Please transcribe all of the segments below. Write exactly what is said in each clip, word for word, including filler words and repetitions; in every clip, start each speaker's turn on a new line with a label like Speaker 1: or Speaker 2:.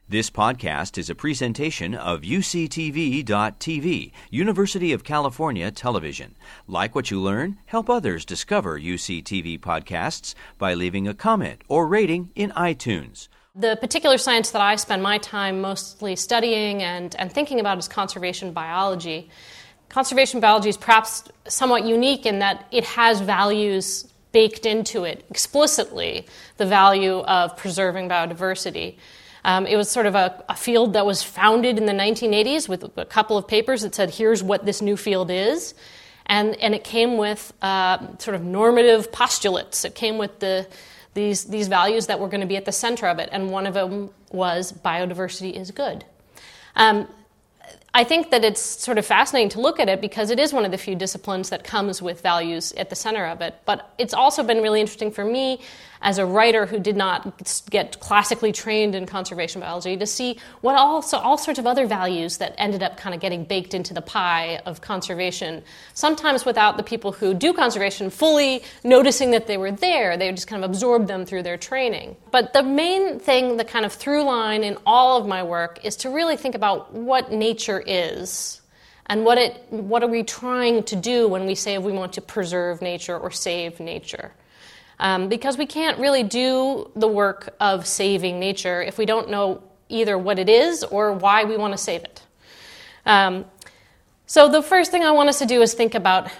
Speaker 1: This podcast is a presentation of U C T V dot T V, University of California Television. Like what you learn? Help others discover U C T V podcasts by leaving a comment or rating in iTunes.
Speaker 2: The particular science that I spend my time mostly studying and, and thinking about is conservation biology. Conservation biology is perhaps somewhat unique in that it has values baked into it explicitly, the value of preserving biodiversity. Um, it was sort of a, a field that was founded in the nineteen eighties with a couple of papers that said, here's what this new field is. And, and it came with uh, sort of normative postulates. It came with the, these, these values that were going to be at the center of it. And one of them was biodiversity is good. Um, I think that it's sort of fascinating to look at it because it is one of the few disciplines that comes with values at the center of it. But it's also been really interesting for me as a writer who did not get classically trained in conservation biology to see what also all sorts of other values that ended up kind of getting baked into the pie of conservation, sometimes without the people who do conservation fully noticing that they were there. They just kind of absorbed them through their training. But the main thing, the kind of through line in all of my work is to really think about what nature is and what it what are we trying to do when we say we want to preserve nature or save nature. Um, because we can't really do the work of saving nature if we don't know either what it is or why we want to save it. Um, so the first thing I want us to do is think about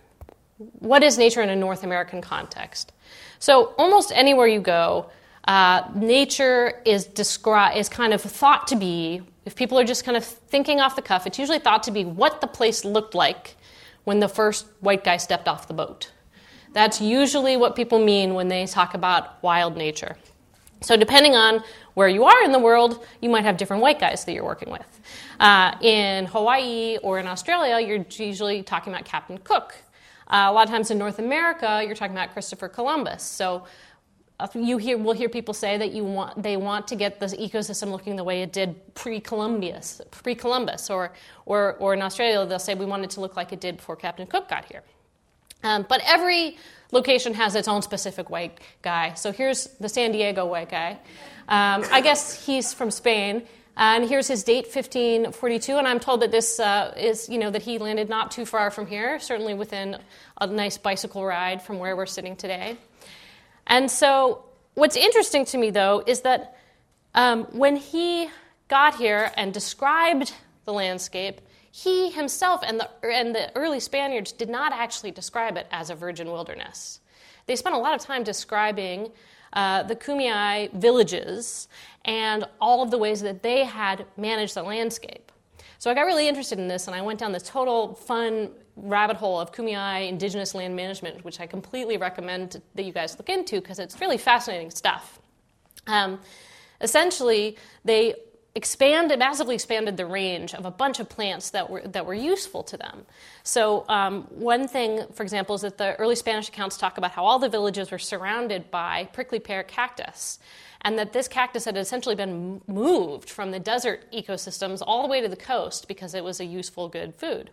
Speaker 2: what is nature in a North American context. So almost anywhere you go, uh, nature is descri- is kind of thought to be, if people are just kind of thinking off the cuff, it's usually thought to be what the place looked like when the first white guy stepped off the boat. That's usually what people mean when they talk about wild nature. So depending on where you are in the world, you might have different white guys that you're working with. Uh, in Hawaii or in Australia, you're usually talking about Captain Cook. Uh, a lot of times in North America, you're talking about Christopher Columbus. So uh, you hear, we'll hear people say that you want, they want to get the ecosystem looking the way it did pre-Columbus, pre-Columbus. Or, or, or in Australia, they'll say we want it to look like it did before Captain Cook got here. Um, but every location has its own specific white guy. So here's the San Diego white guy. Um, I guess he's from Spain. And here's his date, fifteen forty-two. And I'm told that this uh, is, you know, that he landed not too far from here, certainly within a nice bicycle ride from where we're sitting today. And so what's interesting to me, though, is that um, when he got here and described the landscape, he himself and the, and the early Spaniards did not actually describe it as a virgin wilderness. They spent a lot of time describing uh, the Kumeyaay villages and all of the ways that they had managed the landscape. So I got really interested in this, and I went down this total fun rabbit hole of Kumeyaay indigenous land management, which I completely recommend that you guys look into because it's really fascinating stuff. Um, essentially, they expanded, massively expanded the range of a bunch of plants that were that were useful to them. So um, one thing, for example, is that the early Spanish accounts talk about how all the villages were surrounded by prickly pear cactus, and that this cactus had essentially been moved from the desert ecosystems all the way to the coast because it was a useful, good food.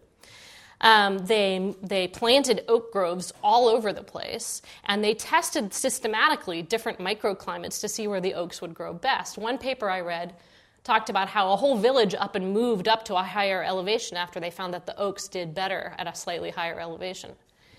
Speaker 2: Um, they they planted oak groves all over the place, and they tested systematically different microclimates to see where the oaks would grow best. One paper I read talked about how a whole village up and moved up to a higher elevation after they found that the oaks did better at a slightly higher elevation.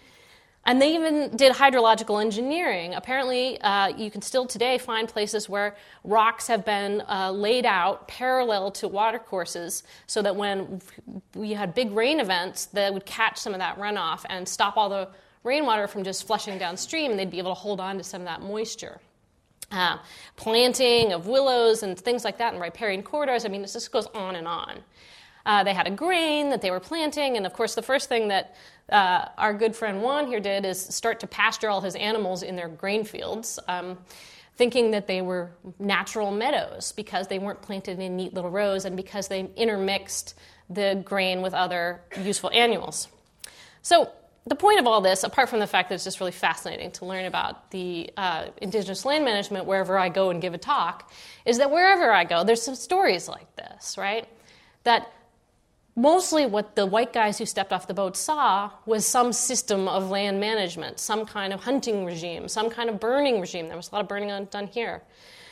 Speaker 2: And they even did hydrological engineering. Apparently, uh, you can still today find places where rocks have been uh, laid out parallel to watercourses so that when we had big rain events, that would catch some of that runoff and stop all the rainwater from just flushing downstream, and they'd be able to hold on to some of that moisture. Uh, planting of willows and things like that in riparian corridors. I mean, this just goes on and on. Uh, they had a grain that they were planting, and of course the first thing that uh, our good friend Juan here did is start to pasture all his animals in their grain fields, um, thinking that they were natural meadows because they weren't planted in neat little rows and because they intermixed the grain with other useful annuals. So the point of all this, apart from the fact that it's just really fascinating to learn about the uh, indigenous land management wherever I go and give a talk, is that wherever I go, there's some stories like this, right? That mostly what the white guys who stepped off the boat saw was some system of land management, some kind of hunting regime, some kind of burning regime. There was a lot of burning done here.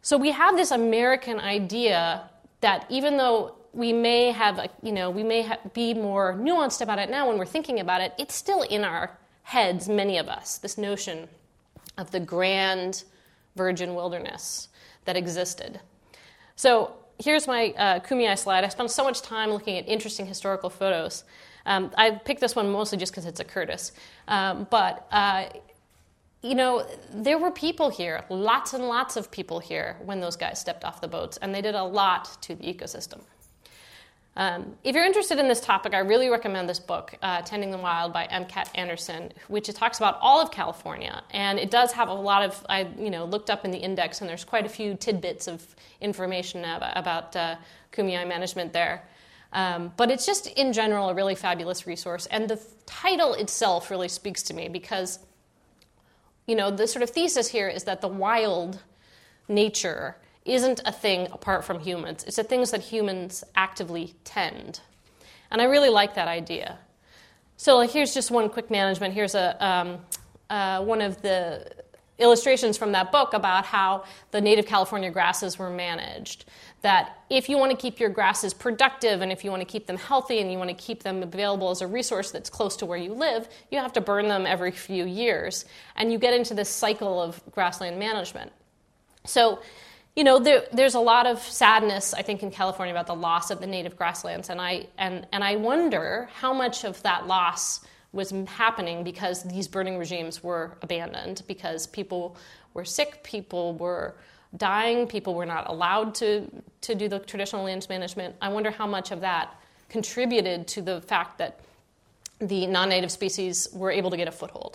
Speaker 2: So we have this American idea that even though we may have, a, you know, we may ha- be more nuanced about it now when we're thinking about it, it's still in our heads, many of us, this notion of the grand virgin wilderness that existed. So here's my uh, Kumeyaay slide. I spent so much time looking at interesting historical photos. Um, I picked this one mostly just because it's a Curtis. Um, but, uh, you know, there were people here, lots and lots of people here when those guys stepped off the boats, and they did a lot to the ecosystem. Um, if you're interested in this topic, I really recommend this book, uh, Tending the Wild by M. Cat Anderson, which it talks about all of California. And it does have a lot of, I you know, looked up in the index, and there's quite a few tidbits of information about, about uh, Kumeyaay management there. Um, but it's just, in general, a really fabulous resource. And the title itself really speaks to me because, you know, the sort of thesis here is that the wild nature isn't a thing apart from humans. It's a thing that humans actively tend. And I really like that idea. So like, here's just one quick management. Here's a um, uh, one of the illustrations from that book about how the native California grasses were managed. That if you want to keep your grasses productive and if you want to keep them healthy and you want to keep them available as a resource that's close to where you live, you have to burn them every few years. And you get into this cycle of grassland management. So, you know, there, there's a lot of sadness, I think, in California about the loss of the native grasslands, and I and and I wonder how much of that loss was happening because these burning regimes were abandoned, because people were sick, people were dying, people were not allowed to to do the traditional lands management. I wonder how much of that contributed to the fact that the non-native species were able to get a foothold.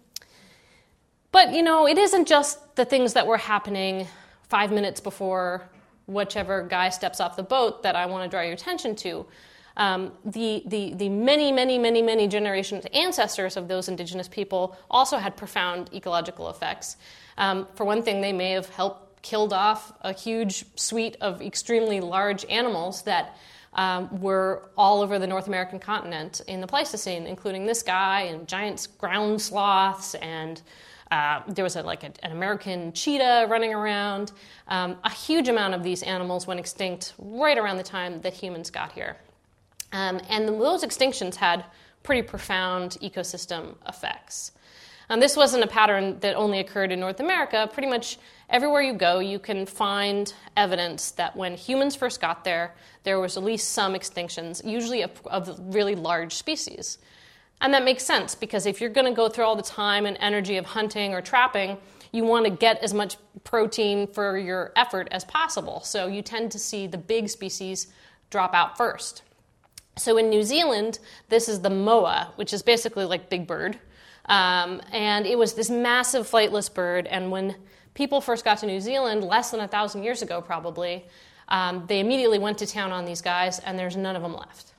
Speaker 2: But, you know, it isn't just the things that were happening five minutes before whichever guy steps off the boat that I want to draw your attention to. Um, the, the, the many, many, many, many generations ancestors of those indigenous people also had profound ecological effects. Um, for one thing, they may have helped killed off a huge suite of extremely large animals that um, were all over the North American continent in the Pleistocene, including this guy and giant ground sloths, and uh, there was a, like a, an American cheetah running around. Um, a huge amount of these animals went extinct right around the time that humans got here. Um, and those extinctions had pretty profound ecosystem effects. And this wasn't a pattern that only occurred in North America. Pretty much everywhere you go, you can find evidence that when humans first got there, there was at least some extinctions, usually of, of really large species. And that makes sense, because if you're going to go through all the time and energy of hunting or trapping, you want to get as much protein for your effort as possible. So you tend to see the big species drop out first. So in New Zealand, this is the moa, which is basically like Big Bird. Um, and it was this massive flightless bird. And when people first got to New Zealand, less than a thousand years ago probably, um, they immediately went to town on these guys, and there's none of them left.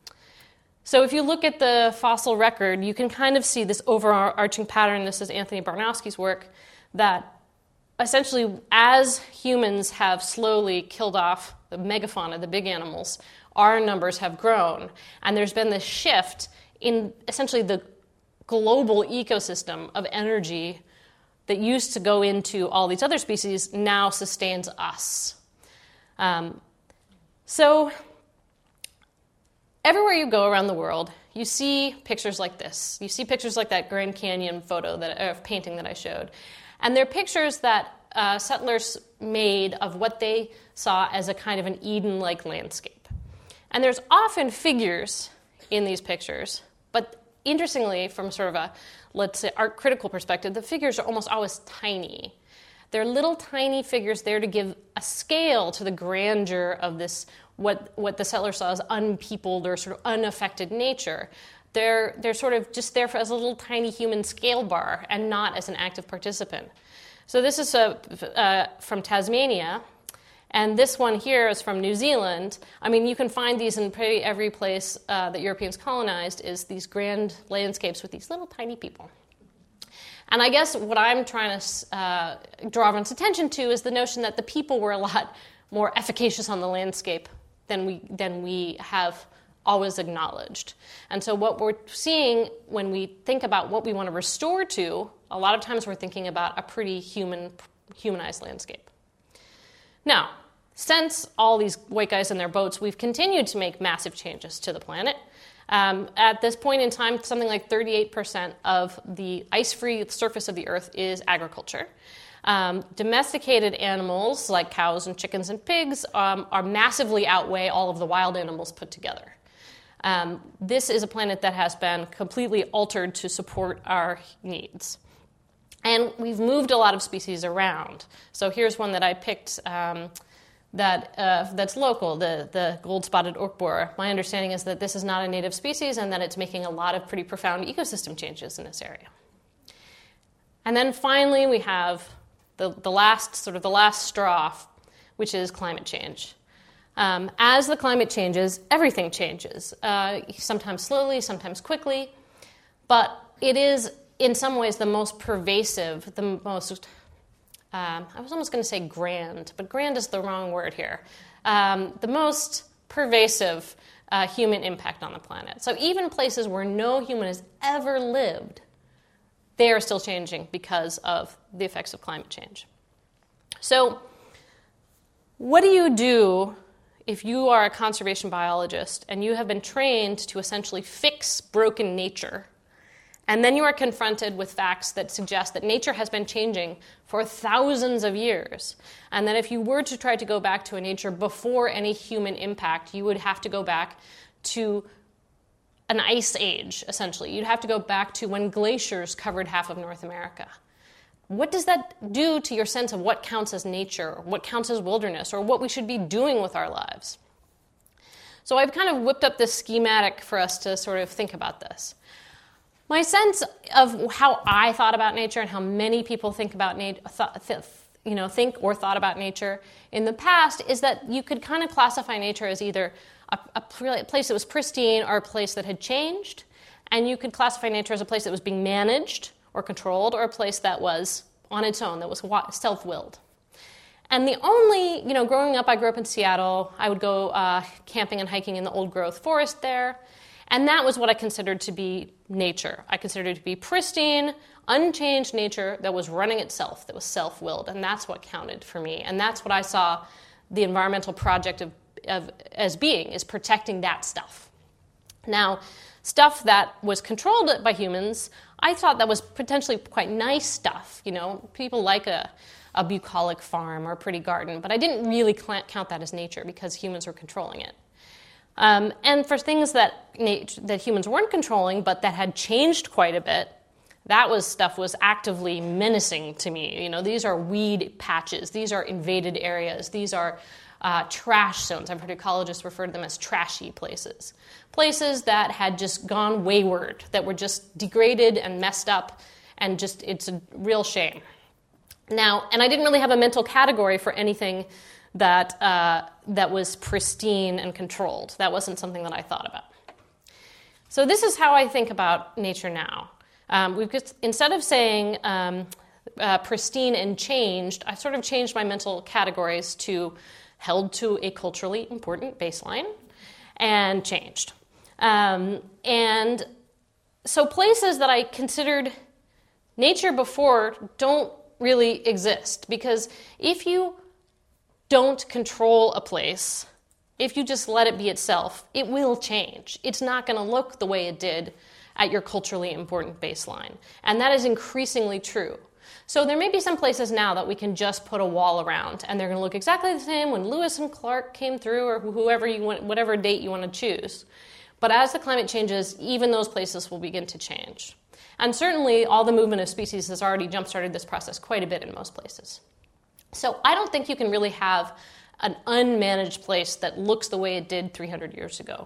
Speaker 2: So if you look at the fossil record, you can kind of see this overarching pattern. This is Anthony Barnowski's work, that essentially as humans have slowly killed off the megafauna, the big animals, our numbers have grown. And there's been this shift in essentially the global ecosystem of energy that used to go into all these other species now sustains us. Um, so everywhere you go around the world, you see pictures like this. You see pictures like that Grand Canyon photo, that uh, painting that I showed. And they're pictures that uh, settlers made of what they saw as a kind of an Eden-like landscape. And there's often figures in these pictures, but interestingly, from sort of a, let's say, art critical perspective, the figures are almost always tiny. They're little tiny figures there to give a scale to the grandeur of this, what, what the settler saw as unpeopled or sort of unaffected nature. They're, they're sort of just there for, as a little tiny human scale bar and not as an active participant. So this is a, uh, from Tasmania. And this one here is from New Zealand. I mean, you can find these in pretty every place uh, that Europeans colonized, is these grand landscapes with these little tiny people. And I guess what I'm trying to uh, draw everyone's attention to is the notion that the people were a lot more efficacious on the landscape than we, than we have always acknowledged. And so what we're seeing when we think about what we want to restore to, a lot of times we're thinking about a pretty human, humanized landscape. Now, since all these white guys in their boats, we've continued to make massive changes to the planet. Um, at this point in time, something like thirty-eight percent of the ice-free surface of the Earth is agriculture. Um, domesticated animals like cows and chickens and pigs um, are massively outweigh all of the wild animals put together. Um, this is a planet that has been completely altered to support our needs. And we've moved a lot of species around. So here's one that I picked um, that uh, that's local, the, the gold-spotted ork borer. My understanding is that this is not a native species and that it's making a lot of pretty profound ecosystem changes in this area. And then finally we have the, the last, sort of the last straw, which is climate change. Um, as the climate changes, everything changes, uh, sometimes slowly, sometimes quickly, but it is in some ways the most pervasive, the most, um, I was almost going to say grand, but grand is the wrong word here, um, the most pervasive uh, human impact on the planet. So even places where no human has ever lived, they are still changing because of the effects of climate change. So what do you do if you are a conservation biologist and you have been trained to essentially fix broken nature, and then you are confronted with facts that suggest that nature has been changing for thousands of years, and that if you were to try to go back to a nature before any human impact, you would have to go back to an ice age, essentially. You'd have to go back to when glaciers covered half of North America. What does that do to your sense of what counts as nature, or what counts as wilderness, or what we should be doing with our lives? So I've kind of whipped up this schematic for us to sort of think about this. My sense of how I thought about nature and how many people think about nature, th- you know, think or thought about nature in the past is that you could kind of classify nature as either a, a place that was pristine or a place that had changed, and you could classify nature as a place that was being managed or controlled, or a place that was on its own, that was self-willed. And the only, you know, growing up, I grew up in Seattle. I would go uh, camping and hiking in the old-growth forest there, and that was what I considered to be nature. I considered it to be pristine, unchanged nature that was running itself, that was self-willed, and that's what counted for me. And that's what I saw the environmental project of, of as being, is protecting that stuff. Now, stuff that was controlled by humans, I thought that was potentially quite nice stuff. You know, people like a, a bucolic farm or a pretty garden, but I didn't really count that as nature because humans were controlling it. Um, and for things that nat- that humans weren't controlling, but that had changed quite a bit, that was stuff was actively menacing to me. You know, these are weed patches, these are invaded areas, these are uh, trash zones. I've heard ecologists refer to them as trashy places. Places that had just gone wayward, that were just degraded and messed up, and just, it's a real shame. Now, and I didn't really have a mental category for anything that uh, that was pristine and controlled. That wasn't something that I thought about. So this is how I think about nature now. Um, we've just, instead of saying um, uh, pristine and changed, I sort of changed my mental categories to held to a culturally important baseline and changed. Um, and so places that I considered nature before don't really exist, because if you don't control a place, if you just let it be itself, it will change. It's not going to look the way it did at your culturally important baseline. And that is increasingly true. So there may be some places now that we can just put a wall around, and they're going to look exactly the same when Lewis and Clark came through, or whoever you want, whatever date you want to choose. But as the climate changes, even those places will begin to change. And certainly all the movement of species has already jump-started this process quite a bit in most places. So I don't think you can really have an unmanaged place that looks the way it did three hundred years ago.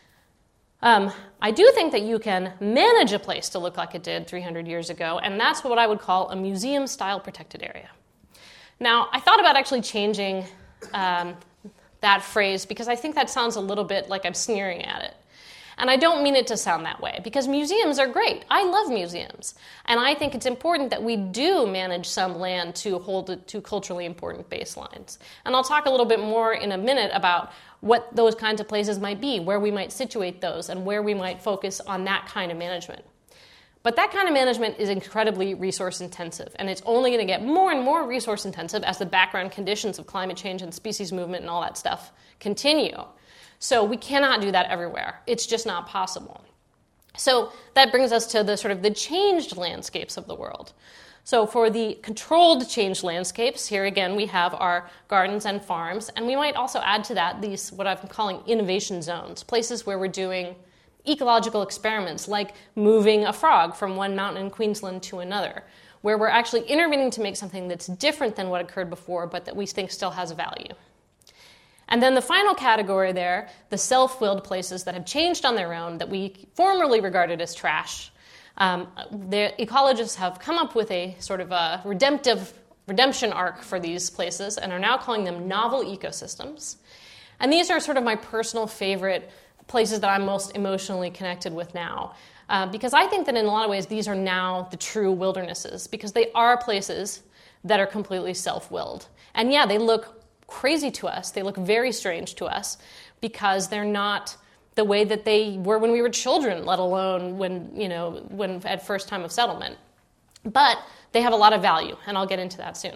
Speaker 2: Um, I do think that you can manage a place to look like it did three hundred years ago, and that's what I would call a museum-style protected area. Now, I thought about actually changing um, that phrase because I think that sounds a little bit like I'm sneering at it. And I don't mean it to sound that way, because museums are great. I love museums. And I think it's important that we do manage some land to hold it to culturally important baselines. And I'll talk a little bit more in a minute about what those kinds of places might be, where we might situate those, and where we might focus on that kind of management. But that kind of management is incredibly resource intensive, and it's only going to get more and more resource intensive as the background conditions of climate change and species movement and all that stuff continue. So we cannot do that everywhere. It's just not possible. So that brings us to the sort of the changed landscapes of the world. So for the controlled changed landscapes, here again we have our gardens and farms, and we might also add to that these, what I'm calling innovation zones, places where we're doing ecological experiments, like moving a frog from one mountain in Queensland to another, where we're actually intervening to make something that's different than what occurred before, but that we think still has value. And then the final category there, the self-willed places that have changed on their own that we formerly regarded as trash. Um, the ecologists have come up with a sort of a redemptive redemption arc for these places and are now calling them novel ecosystems. And these are sort of my personal favorite places that I'm most emotionally connected with now. Uh, because I think that in a lot of ways these are now the true wildernesses, because they are places that are completely self-willed. And yeah, they look crazy to us. They look very strange to us because they're not the way that they were when we were children, let alone when, you know, when at first time of settlement. But they have a lot of value, and I'll get into that soon.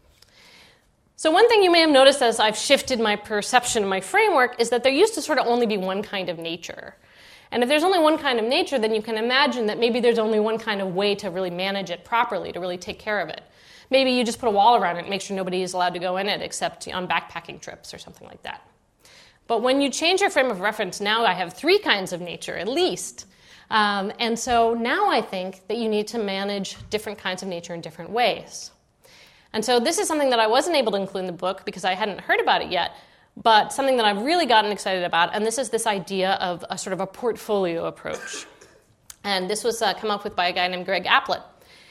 Speaker 2: So one thing you may have noticed as I've shifted my perception and my framework is that there used to sort of only be one kind of nature. And if there's only one kind of nature, then you can imagine that maybe there's only one kind of way to really manage it properly, to really take care of it. Maybe you just put a wall around it and make sure nobody is allowed to go in it except on backpacking trips or something like that. But when you change your frame of reference, now I have three kinds of nature at least. Um, and so now I think that you need to manage different kinds of nature in different ways. And so this is something that I wasn't able to include in the book because I hadn't heard about it yet, but something that I've really gotten excited about, and this is this idea of a sort of a portfolio approach. And this was uh, come up with by a guy named Greg Aplett.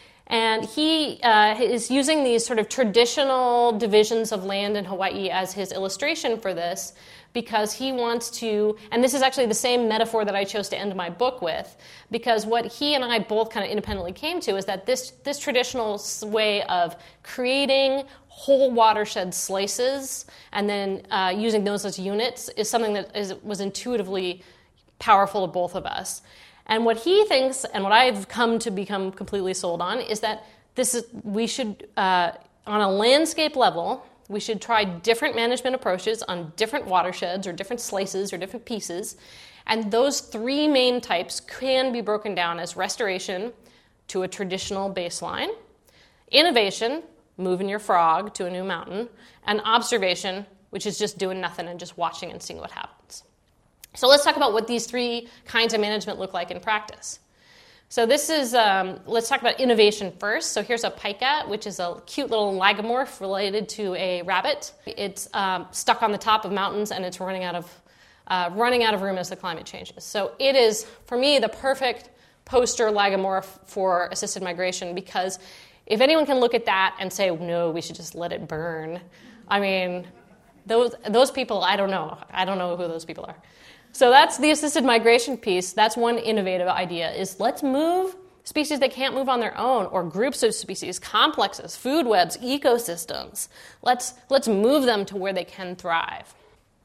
Speaker 2: And he uh, is using these sort of traditional divisions of land in Hawaii as his illustration for this because he wants to, and this is actually the same metaphor that I chose to end my book with, because what he and I both kind of independently came to is that this, this traditional way of creating whole watershed slices and then uh, using those as units is something that is, was intuitively powerful to both of us. And what he thinks, and what I've come to become completely sold on, is that this is we should, uh, on a landscape level, we should try different management approaches on different watersheds or different slices or different pieces. And those three main types can be broken down as restoration to a traditional baseline, innovation, moving your frog to a new mountain, and observation, which is just doing nothing and just watching and seeing what happens. So let's talk about what these three kinds of management look like in practice. So this is, um, let's talk about innovation first. So here's a pika, which is a cute little lagomorph related to a rabbit. It's um, stuck on the top of mountains, and it's running out of uh, running out of room as the climate changes. So it is, for me, the perfect poster lagomorph for assisted migration, because if anyone can look at that and say, no, we should just let it burn, I mean, those those people, I don't know. I don't know who those people are. So that's the assisted migration piece. That's one innovative idea, is let's move species that can't move on their own, or groups of species, complexes, food webs, ecosystems. Let's, let's move them to where they can thrive.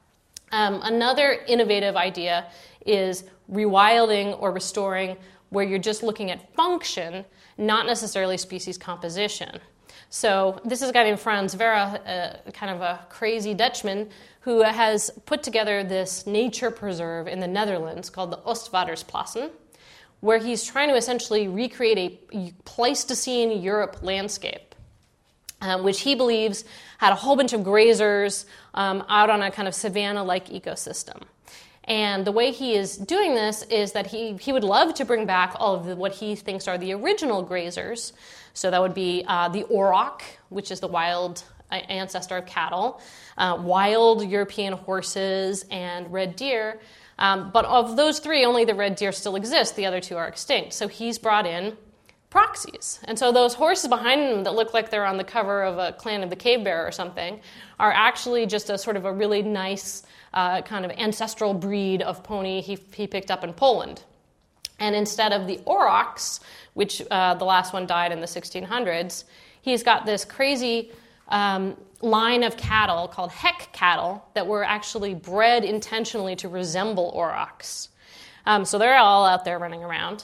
Speaker 2: Um, another innovative idea is rewilding or restoring, where you're just looking at function, not necessarily species composition. So this is a guy named Frans Vera, uh, kind of a crazy Dutchman, who has put together this nature preserve in the Netherlands called the Oostvaardersplassen, where he's trying to essentially recreate a Pleistocene Europe landscape, uh, which he believes had a whole bunch of grazers um, out on a kind of savanna-like ecosystem. And the way he is doing this is that he, he would love to bring back all of the, what he thinks are the original grazers. So that would be uh, the auroch, which is the wild ancestor of cattle, uh, wild European horses, and red deer. Um, but of those three, only the red deer still exist. The other two are extinct. So he's brought in proxies. And so those horses behind him that look like they're on the cover of a Clan of the Cave Bear or something are actually just a sort of a really nice uh, kind of ancestral breed of pony he, he picked up in Poland. And instead of the aurochs, which uh, the last one died in the sixteen hundreds, he's got this crazy um, line of cattle called heck cattle that were actually bred intentionally to resemble aurochs. Um, so they're all out there running around.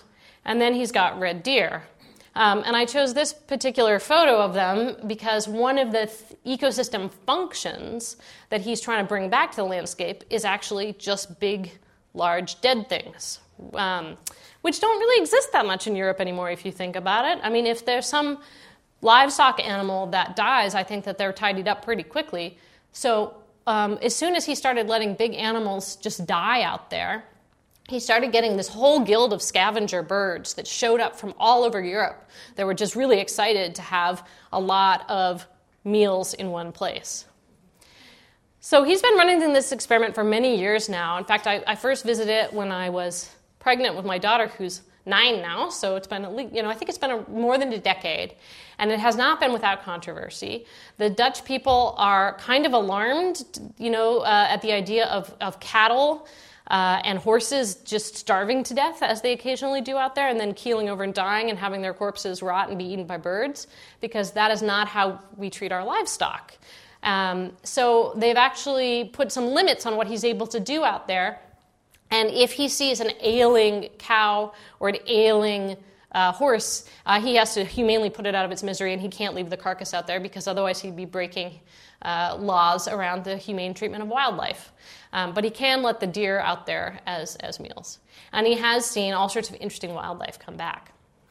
Speaker 2: And then he's got red deer. Um, and I chose this particular photo of them because one of the th- ecosystem functions that he's trying to bring back to the landscape is actually just big, large, dead things, um, which don't really exist that much in Europe anymore if you think about it. I mean, if there's some livestock animal that dies, I think that they're tidied up pretty quickly. So um, as soon as he started letting big animals just die out there, he started getting this whole guild of scavenger birds that showed up from all over Europe that were just really excited to have a lot of meals in one place. So he's been running this experiment for many years now. In fact, I, I first visited it when I was pregnant with my daughter, who's nine now, so it's been, at least, you know, I think it's been a, more than a decade, and it has not been without controversy. The Dutch people are kind of alarmed, you know, uh, at the idea of, of cattle Uh, and horses just starving to death, as they occasionally do out there, and then keeling over and dying and having their corpses rot and be eaten by birds, because that is not how we treat our livestock. Um, so they've actually put some limits on what he's able to do out there. And if he sees an ailing cow or an ailing uh, horse, uh, he has to humanely put it out of its misery, and he can't leave the carcass out there because otherwise he'd be breaking uh, laws around the humane treatment of wildlife. Um, but he can let the deer out there as, as meals. And he has seen all sorts of interesting wildlife come back.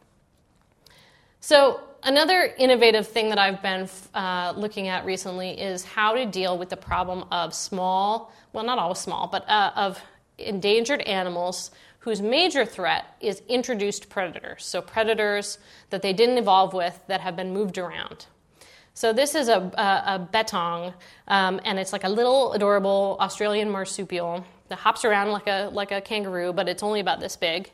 Speaker 2: So another innovative thing that I've been uh, looking at recently is how to deal with the problem of small, well, not always small, but uh, of endangered animals whose major threat is introduced predators. So predators that they didn't evolve with that have been moved around. So this is a, a, a bettong, um, and it's like a little adorable Australian marsupial that hops around like a like a kangaroo, but it's only about this big.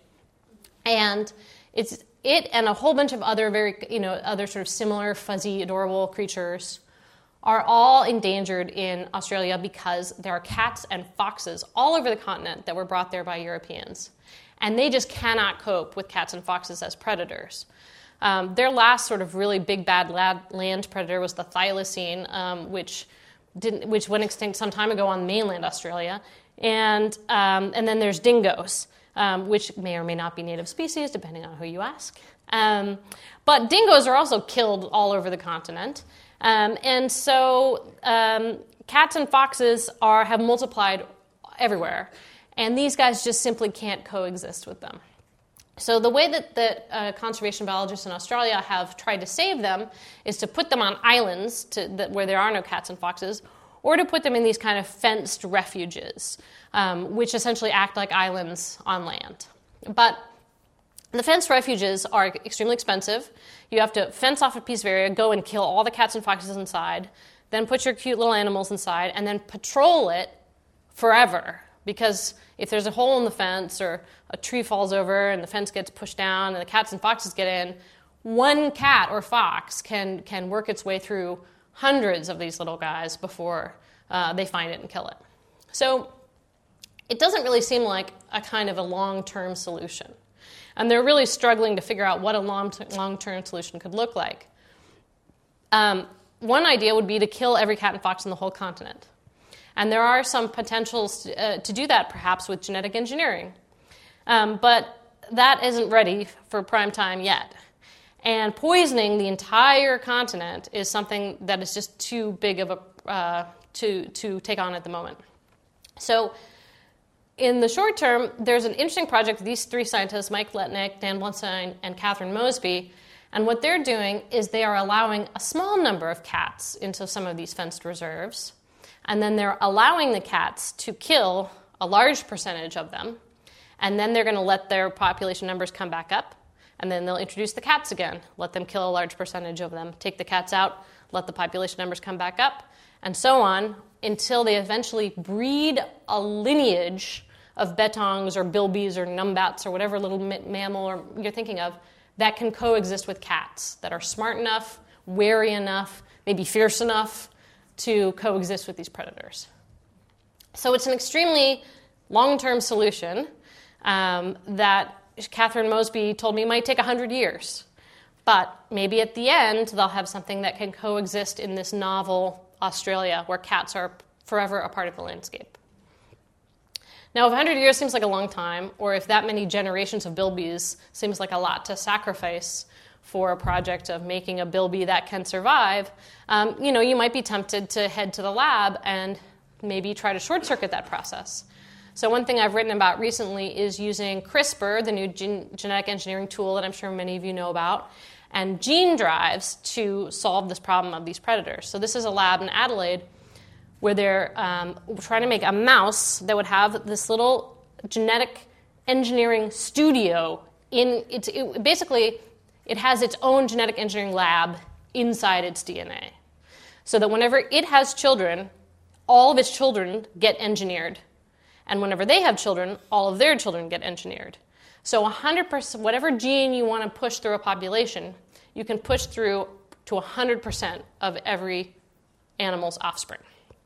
Speaker 2: And it's it and a whole bunch of other very you know other sort of similar fuzzy adorable creatures are all endangered in Australia because there are cats and foxes all over the continent that were brought there by Europeans, and they just cannot cope with cats and foxes as predators. Um, their last sort of really big bad land predator was the thylacine, um, which didn't, which went extinct some time ago on mainland Australia, and um, and then there's dingoes, um, which may or may not be native species depending on who you ask. Um, but dingoes are also killed all over the continent, um, and so um, cats and foxes are have multiplied everywhere, and these guys just simply can't coexist with them. So the way that, that uh, conservation biologists in Australia have tried to save them is to put them on islands to, that, where there are no cats and foxes, or to put them in these kind of fenced refuges, um, which essentially act like islands on land. But the fenced refuges are extremely expensive. You have to fence off a piece of area, go and kill all the cats and foxes inside, then put your cute little animals inside, and then patrol it forever. Because if there's a hole in the fence or a tree falls over and the fence gets pushed down and the cats and foxes get in, one cat or fox can, can work its way through hundreds of these little guys before uh, they find it and kill it. So it doesn't really seem like a kind of a long-term solution. And they're really struggling to figure out what a long t- long-term solution could look like. Um, one idea would be to kill every cat and fox on the whole continent. And there are some potentials to, uh, to do that, perhaps, with genetic engineering. Um, but that isn't ready for prime time yet. And poisoning the entire continent is something that is just too big of a uh, to, to take on at the moment. So in the short term, there's an interesting project with these three scientists, Mike Letnick, Dan Blunstein, and Catherine Mosby. And what they're doing is they are allowing a small number of cats into some of these fenced reserves. And then they're allowing the cats to kill a large percentage of them. And then they're going to let their population numbers come back up. And then they'll introduce the cats again, let them kill a large percentage of them, take the cats out, let the population numbers come back up, and so on until they eventually breed a lineage of bettongs or bilbies or numbats or whatever little mammal or you're thinking of that can coexist with cats, that are smart enough, wary enough, maybe fierce enough to coexist with these predators. So it's an extremely long-term solution um, that Catherine Mosby told me might take one hundred years. But maybe at the end, they'll have something that can coexist in this novel Australia where cats are forever a part of the landscape. Now, if one hundred years seems like a long time, or if that many generations of bilbies seems like a lot to sacrifice for a project of making a bilby that can survive, um, you know, you might be tempted to head to the lab and maybe try to short-circuit that process. So one thing I've written about recently is using CRISPR, the new gen- genetic engineering tool that I'm sure many of you know about, and gene drives to solve this problem of these predators. So this is a lab in Adelaide where they're um, trying to make a mouse that would have this little genetic engineering studio in its, it, basically, it has its own genetic engineering lab inside its D N A. So that whenever it has children, all of its children get engineered. And whenever they have children, all of their children get engineered. So one hundred percent, whatever gene you want to push through a population, you can push through to one hundred percent of every animal's offspring.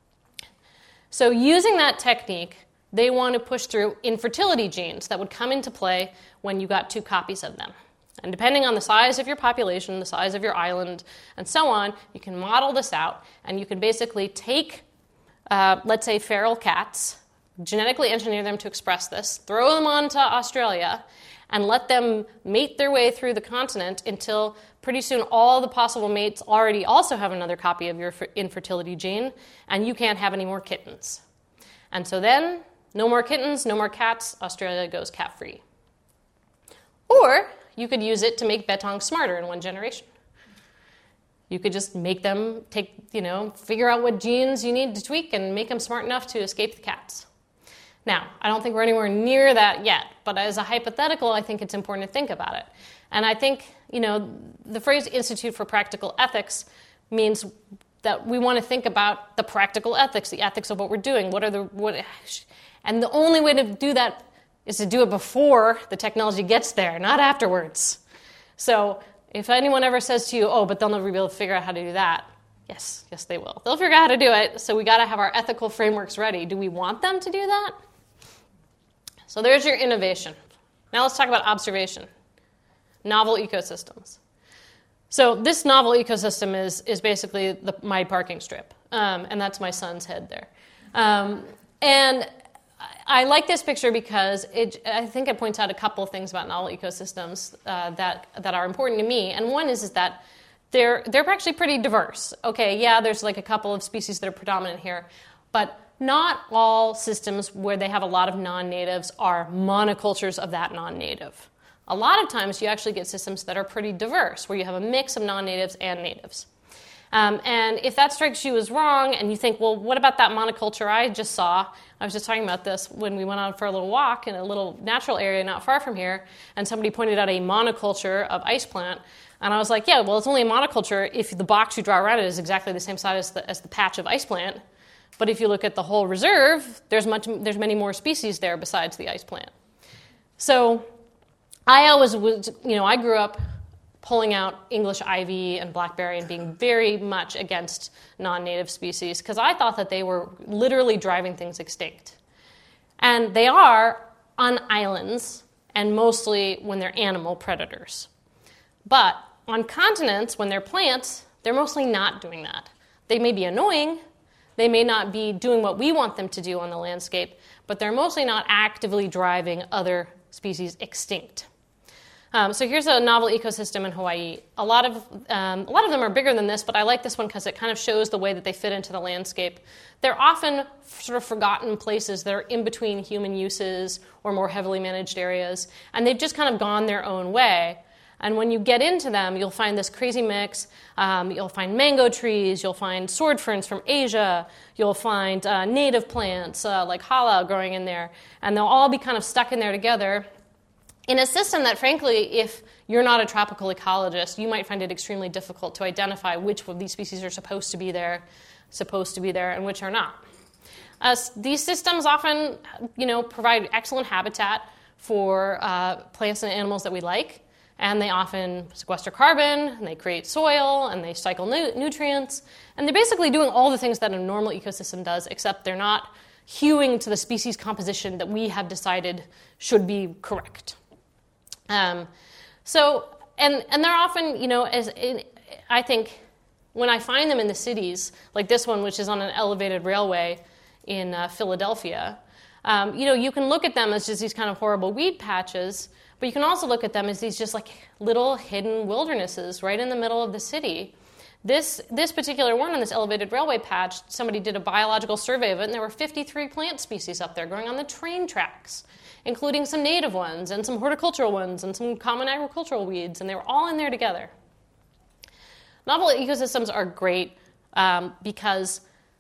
Speaker 2: So using that technique, they want to push through infertility genes that would come into play when you got two copies of them. And depending on the size of your population, the size of your island, and so on, you can model this out, and you can basically take, uh, let's say, feral cats, genetically engineer them to express this, throw them onto Australia, and let them mate their way through the continent until pretty soon all the possible mates already also have another copy of your infertility gene, and you can't have any more kittens. And so then, no more kittens, no more cats, Australia goes cat-free. Or you could use it to make bettong smarter in one generation. You could just make them take, you know, figure out what genes you need to tweak and make them smart enough to escape the cats. Now, I don't think we're anywhere near that yet, but as a hypothetical, I think it's important to think about it. And I think, you know, the phrase Institute for Practical Ethics means that we want to think about the practical ethics, the ethics of what we're doing. What are the what? And the only way to do that is to do it before the technology gets there, not afterwards. So if anyone ever says to you, oh, but they'll never be able to figure out how to do that, yes, yes they will. They'll figure out how to do it, so we got to have our ethical frameworks ready. Do we want them to do that? So there's your innovation. Now let's talk about observation. Novel ecosystems. So this novel ecosystem is, is basically the, my parking strip, um, and that's my son's head there. Um, and I like this picture because it, I think it points out a couple of things about novel ecosystems uh, that that are important to me. And one is, is that they're they're actually pretty diverse. Okay, yeah, there's like a couple of species that are predominant here, but not all systems where they have a lot of non-natives are monocultures of that non-native. A lot of times you actually get systems that are pretty diverse, where you have a mix of non-natives and natives. Um, and if that strikes you as wrong, and you think, well, what about that monoculture I just saw? I was just talking about this when we went on for a little walk in a little natural area not far from here, and somebody pointed out a monoculture of ice plant. And I was like, yeah, well, it's only a monoculture if the box you draw around it is exactly the same size as the, as the patch of ice plant. But if you look at the whole reserve, there's much, there's many more species there besides the ice plant. So I always was, you know, I grew up pulling out English ivy and blackberry and being very much against non-native species because I thought that they were literally driving things extinct. And they are on islands, and mostly when they're animal predators. But on continents, when they're plants, they're mostly not doing that. They may be annoying, they may not be doing what we want them to do on the landscape, but they're mostly not actively driving other species extinct. Um, so here's a novel ecosystem in Hawaii. A lot of um, a lot of them are bigger than this, but I like this one because it kind of shows the way that they fit into the landscape. They're often sort of forgotten places that are in between human uses or more heavily managed areas, and they've just kind of gone their own way. And when you get into them, you'll find this crazy mix. Um, you'll find mango trees. You'll find sword ferns from Asia. You'll find uh, native plants uh, like hala growing in there, and they'll all be kind of stuck in there together in a system that, frankly, if you're not a tropical ecologist, you might find it extremely difficult to identify which of these species are supposed to be there, supposed to be there, and which are not. Uh, these systems often, you know, provide excellent habitat for uh, plants and animals that we like, and they often sequester carbon, and they create soil, and they cycle nu- nutrients, and they're basically doing all the things that a normal ecosystem does, except they're not hewing to the species composition that we have decided should be correct. Um, so, and and they're often, you know, as in, I think, when I find them in the cities, like this one, which is on an elevated railway in uh, Philadelphia, Um, you know, you can look at them as just these kind of horrible weed patches, but you can also look at them as these just like little hidden wildernesses right in the middle of the city. This this particular one on this elevated railway patch, somebody did a biological survey of it, and there were fifty-three plant species up there growing on the train tracks, including some native ones and some horticultural ones and some common agricultural weeds, and they were all in there together. Novel ecosystems are great um, because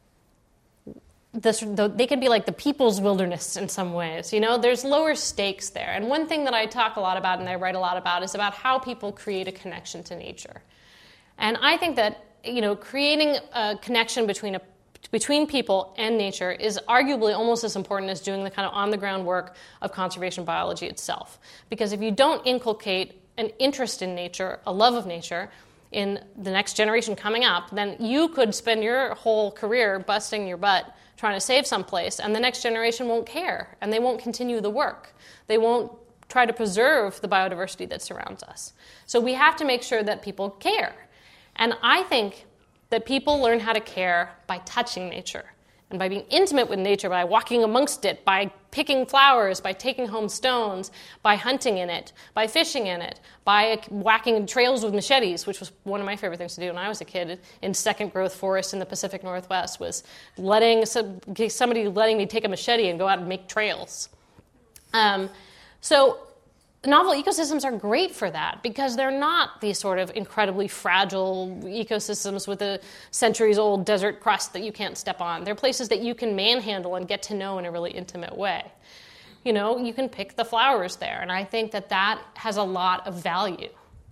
Speaker 2: this, the, they can be like the people's wilderness in some ways. You know, there's lower stakes there. And one thing that I talk a lot about and I write a lot about is about how people create a connection to nature. And I think that, you know, creating a connection between a between people and nature is arguably almost as important as doing the kind of on-the-ground work of conservation biology itself. Because if you don't inculcate an interest in nature, a love of nature, in the next generation coming up, then you could spend your whole career busting your butt trying to save someplace, and the next generation won't care, and they won't continue the work. They won't try to preserve the biodiversity that surrounds us. So we have to make sure that people care. And I think that people learn how to care by touching nature and by being intimate with nature, by walking amongst it, by picking flowers, by taking home stones, by hunting in it, by fishing in it, by whacking trails with machetes, which was one of my favorite things to do when I was a kid in second growth forest in the Pacific Northwest, was letting somebody letting me take a machete and go out and make trails. Um, so novel ecosystems are great for that because they're not these sort of incredibly fragile ecosystems with a centuries-old desert crust that you can't step on. They're places that you can manhandle and get to know in a really intimate way. You know, you can pick the flowers there, and I think that that has a lot of value.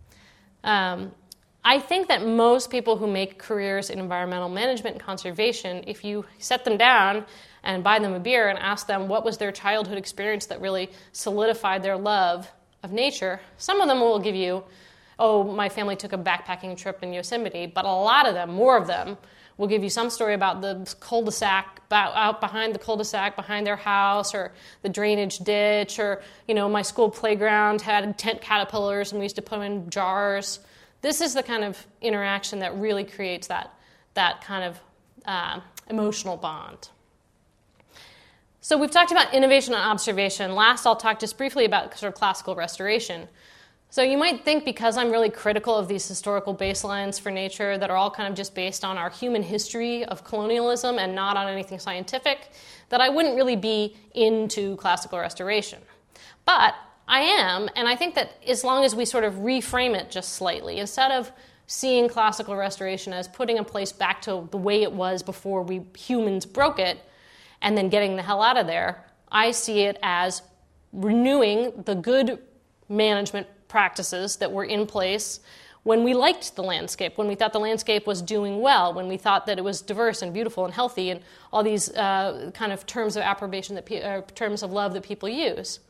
Speaker 2: Um, I think that most people who make careers in environmental management and conservation, if you set them down and buy them a beer and ask them what was their childhood experience that really solidified their love of nature, some of them will give you, oh, my family took a backpacking trip in Yosemite, but a lot of them, more of them, will give you some story about the cul-de-sac, out behind the cul-de-sac, behind their house, or the drainage ditch, or, you know, my school playground had tent caterpillars and we used to put them in jars. This is the kind of interaction that really creates that, that kind of uh, emotional bond. So we've talked about innovation and observation. Last, I'll talk just briefly about sort of classical restoration. So you might think because I'm really critical of these historical baselines for nature that are all kind of just based on our human history of colonialism and not on anything scientific, that I wouldn't really be into classical restoration. But I am, and I think that as long as we sort of reframe it just slightly, instead of seeing classical restoration as putting a place back to the way it was before we humans broke it, and then getting the hell out of there, I see it as renewing the good management practices that were in place when we liked the landscape, when we thought the landscape was doing well, when we thought that it was diverse and beautiful and healthy, and all these uh, kind of terms of approbation, that pe- uh, terms of love that people use.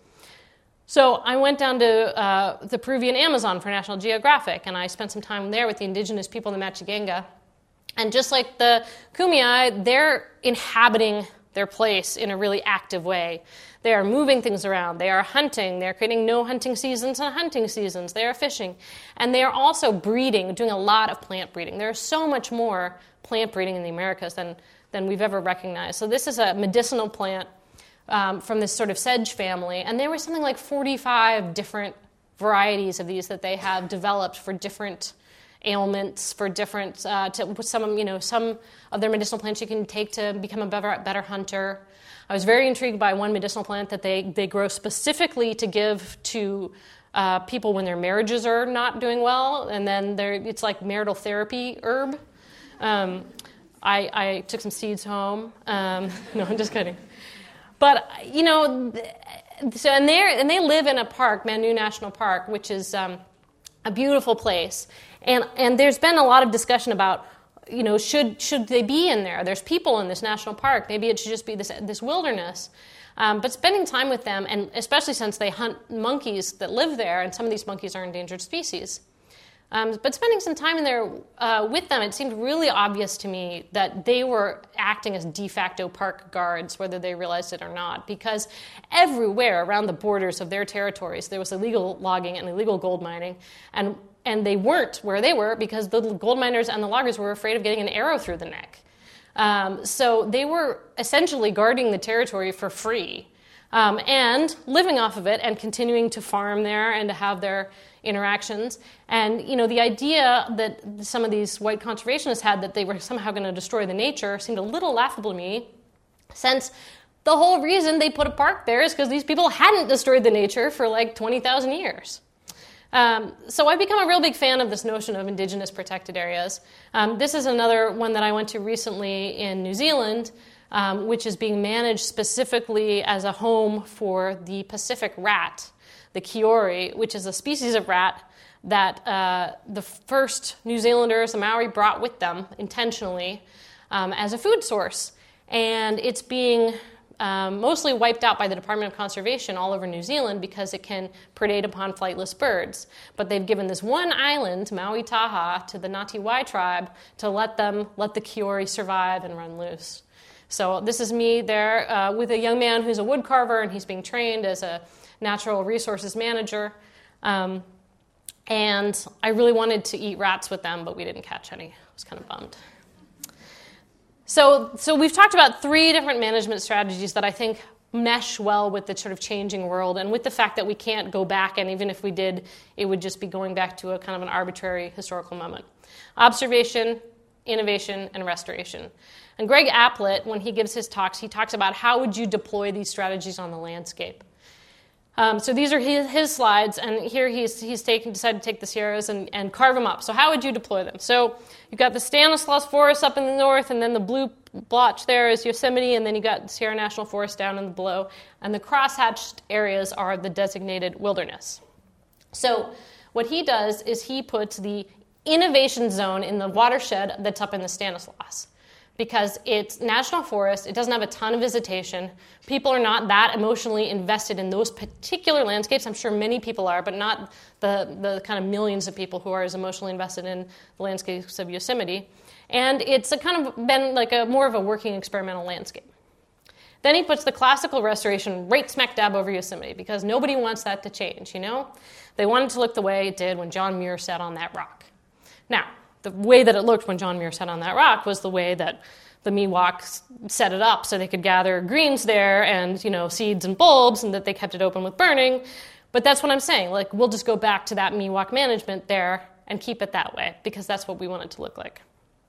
Speaker 2: So I went down to uh, the Peruvian Amazon for National Geographic, and I spent some time there with the indigenous people in the Machiguenga. And just like the Kumeyaay, they're inhabiting their place in a really active way. They are moving things around. They are hunting. They are creating no hunting seasons and hunting seasons. They are fishing. And they are also breeding, doing a lot of plant breeding. There is so much more plant breeding in the Americas than, than we've ever recognized. So this is a medicinal plant um, from this sort of sedge family. And there were something like forty-five different varieties of these that they have developed for different ailments, for different, uh, to some, you know, some of their medicinal plants you can take to become a better, better hunter. I was very intrigued by one medicinal plant that they, they grow specifically to give to uh, people when their marriages are not doing well, and then it's like marital therapy herb. Um, I, I took some seeds home. Um, no, I'm just kidding. But, you know, so and they and they live in a park, Manu National Park, which is um, a beautiful place. And and there's been a lot of discussion about, you know, should should they be in there? There's people in this national park. Maybe it should just be this this wilderness. Um, but spending time with them, and especially since they hunt monkeys that live there, and some of these monkeys are endangered species. Um, but spending some time in there uh, with them, it seemed really obvious to me that they were acting as de facto park guards, whether they realized it or not, because everywhere around the borders of their territories, there was illegal logging and illegal gold mining, and and they weren't where they were because the gold miners and the loggers were afraid of getting an arrow through the neck. Um, so they were essentially guarding the territory for free. um, and living off of it and continuing to farm there and to have their interactions. And, you know, the idea that some of these white conservationists had that they were somehow going to destroy the nature seemed a little laughable to me, since the whole reason they put a park there is because these people hadn't destroyed the nature for like twenty thousand years. Um, so I've become a real big fan of this notion of indigenous protected areas. Um, this is another one that I went to recently in New Zealand, um, which is being managed specifically as a home for the Pacific rat, the Kiori, which is a species of rat that uh, the first New Zealanders, the Maori, brought with them intentionally um, as a food source. And it's being um, mostly wiped out by the Department of Conservation all over New Zealand because it can predate upon flightless birds. But they've given this one island, Maui Taha, to the Ngāti Wai tribe to let them, let the Kiori survive and run loose. So this is me there uh, with a young man who's a wood carver, and he's being trained as a natural resources manager. Um, and I really wanted to eat rats with them, but we didn't catch any. I was kind of bummed. So, so we've talked about three different management strategies that I think mesh well with the sort of changing world and with the fact that we can't go back, and even if we did, it would just be going back to a kind of an arbitrary historical moment. Observation, innovation, and restoration. And Greg Aplett, when he gives his talks, he talks about how would you deploy these strategies on the landscape. Um, so these are his, his slides, and here he's he's taken, decided to take the Sierras and, and carve them up. So how would you deploy them? So you've got the Stanislaus Forest up in the north, and then the blue blotch there is Yosemite, and then you've got Sierra National Forest down in the below, and the crosshatched areas are the designated wilderness. So what he does is he puts the innovation zone in the watershed that's up in the Stanislaus, because it's national forest, it doesn't have a ton of visitation. People are not that emotionally invested in those particular landscapes. I'm sure many people are, but not the, the kind of millions of people who are as emotionally invested in the landscapes of Yosemite. And it's a kind of been like a more of a working experimental landscape. Then he puts the classical restoration right smack dab over Yosemite, because nobody wants that to change, you know? They want it to look the way it did when John Muir sat on that rock. Now, the way that it looked when John Muir sat on that rock was the way that the Miwoks set it up so they could gather greens there and, you know, seeds and bulbs, and that they kept it open with burning. But that's what I'm saying. Like, we'll just go back to that Miwok management there and keep it that way, because that's what we want it to look like.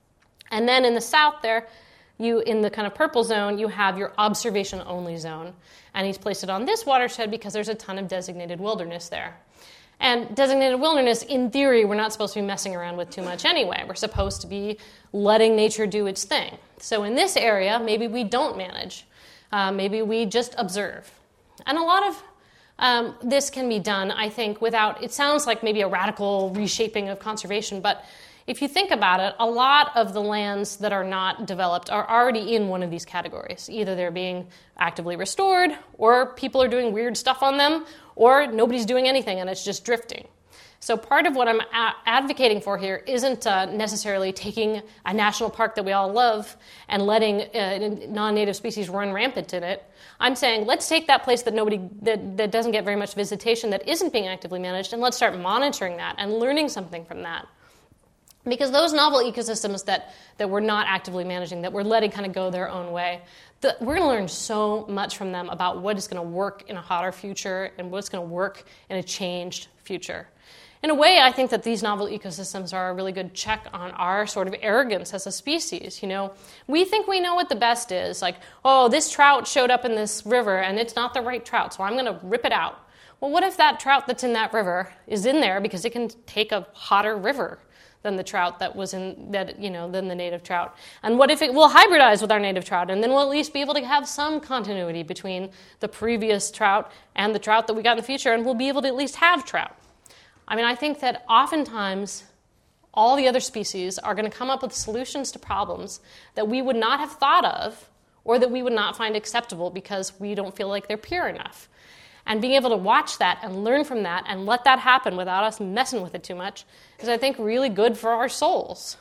Speaker 2: And then in the south there, you in the kind of purple zone, you have your observation-only zone. And he's placed it on this watershed because there's a ton of designated wilderness there. And designated wilderness, in theory, we're not supposed to be messing around with too much anyway. We're supposed to be letting nature do its thing. So in this area, maybe we don't manage. Uh, maybe we just observe. And a lot of um, this can be done, I think, without, it sounds like maybe a radical reshaping of conservation, but if you think about it, a lot of the lands that are not developed are already in one of these categories. Either they're being actively restored, or people are doing weird stuff on them, or nobody's doing anything and it's just drifting. So part of what I'm a- advocating for here isn't uh, necessarily taking a national park that we all love and letting uh, non-native species run rampant in it. I'm saying let's take that place that nobody that, that doesn't get very much visitation, that isn't being actively managed, and let's start monitoring that and learning something from that. Because those novel ecosystems that, that we're not actively managing, that we're letting kind of go their own way, the, we're going to learn so much from them about what is going to work in a hotter future and what's going to work in a changed future. In a way, I think that these novel ecosystems are a really good check on our sort of arrogance as a species. You know, we think we know what the best is. Like, oh, this trout showed up in this river and it's not the right trout, so I'm going to rip it out. Well, what if that trout that's in that river is in there because it can take a hotter river than the trout that was in that, you know, than the native trout? And what if it will hybridize with our native trout, and then we'll at least be able to have some continuity between the previous trout and the trout that we got in the future, and we'll be able to at least have trout. I mean, I think that oftentimes all the other species are going to come up with solutions to problems that we would not have thought of, or that we would not find acceptable because we don't feel like they're pure enough. And being able to watch that and learn from that and let that happen without us messing with it too much is, I think, really good for our souls.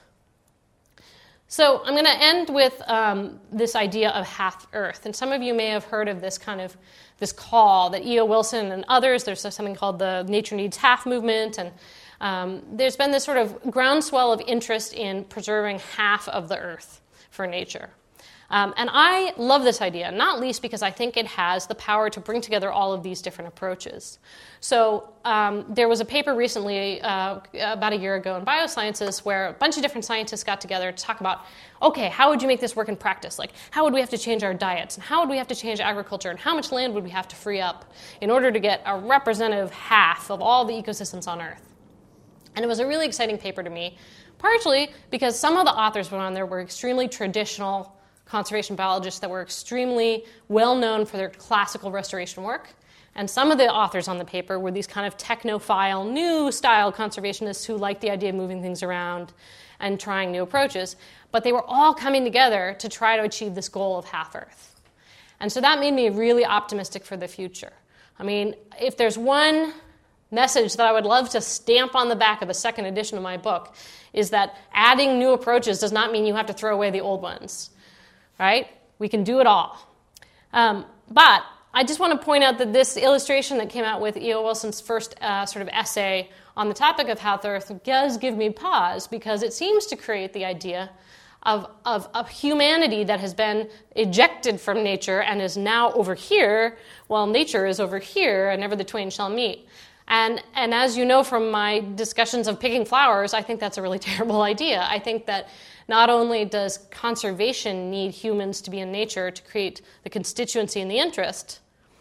Speaker 2: So I'm going to end with um, this idea of half Earth. And some of you may have heard of this kind of this call that E O Wilson and others, there's something called the Nature Needs Half movement. And um, there's been this sort of groundswell of interest in preserving half of the Earth for nature. Um, and I love this idea, not least because I think it has the power to bring together all of these different approaches. So um, there was a paper recently, uh, about a year ago in Biosciences, where a bunch of different scientists got together to talk about, okay, how would you make this work in practice? Like, how would we have to change our diets? And how would we have to change agriculture? And how much land would we have to free up in order to get a representative half of all the ecosystems on Earth? And it was a really exciting paper to me, partially because some of the authors who were on there were extremely traditional conservation biologists that were extremely well known for their classical restoration work. And some of the authors on the paper were these kind of technophile, new-style conservationists who liked the idea of moving things around and trying new approaches. But they were all coming together to try to achieve this goal of half Earth. And so that made me really optimistic for the future. I mean, if there's one message that I would love to stamp on the back of the second edition of my book, is that adding new approaches does not mean you have to throw away the old ones. Right? We can do it all. Um, but I just want to point out that this illustration that came out with E O Wilson's first uh, sort of essay on the topic of half Earth does give me pause, because it seems to create the idea of, of, of humanity that has been ejected from nature and is now over here, while nature is over here, and never the twain shall meet. And, and as you know from my discussions of picking flowers, I think that's a really terrible idea. I think that not only does conservation need humans to be in nature to create the constituency and the interest,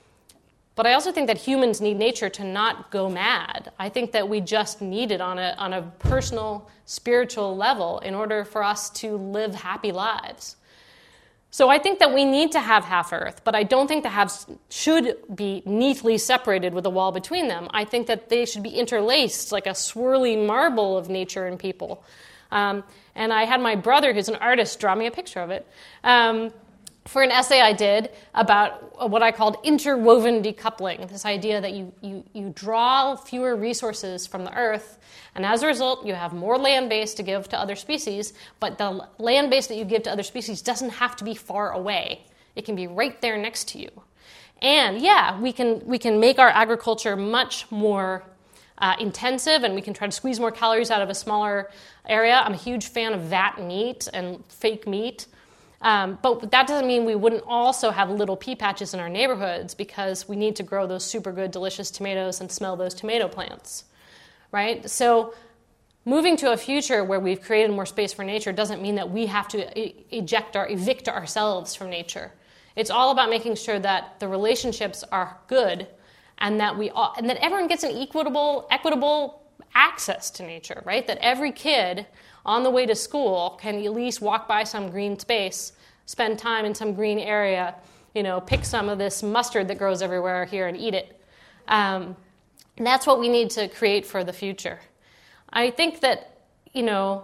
Speaker 2: but I also think that humans need nature to not go mad. I think that we just need it on a, on a personal, spiritual level in order for us to live happy lives. So I think that we need to have half Earth, but I don't think the halves should be neatly separated with a wall between them. I think that they should be interlaced like a swirly marble of nature and people. Um, and I had my brother, who's an artist, draw me a picture of it um, for an essay I did about what I called interwoven decoupling, this idea that you, you, you draw fewer resources from the Earth, and as a result, you have more land base to give to other species, but the land base that you give to other species doesn't have to be far away. It can be right there next to you. And yeah, we can, we can make our agriculture much more Uh, intensive, and we can try to squeeze more calories out of a smaller area. I'm a huge fan of vat meat and fake meat. Um, but that doesn't mean we wouldn't also have little pea patches in our neighborhoods, because we need to grow those super good, delicious tomatoes and smell those tomato plants, right? So moving to a future where we've created more space for nature doesn't mean that we have to e- eject or evict ourselves from nature. It's all about making sure that the relationships are good, and that we all, and that everyone gets an equitable, equitable access to nature, right? That every kid on the way to school can at least walk by some green space, spend time in some green area, you know, pick some of this mustard that grows everywhere here and eat it. Um, and that's what we need to create for the future. I think that, you know,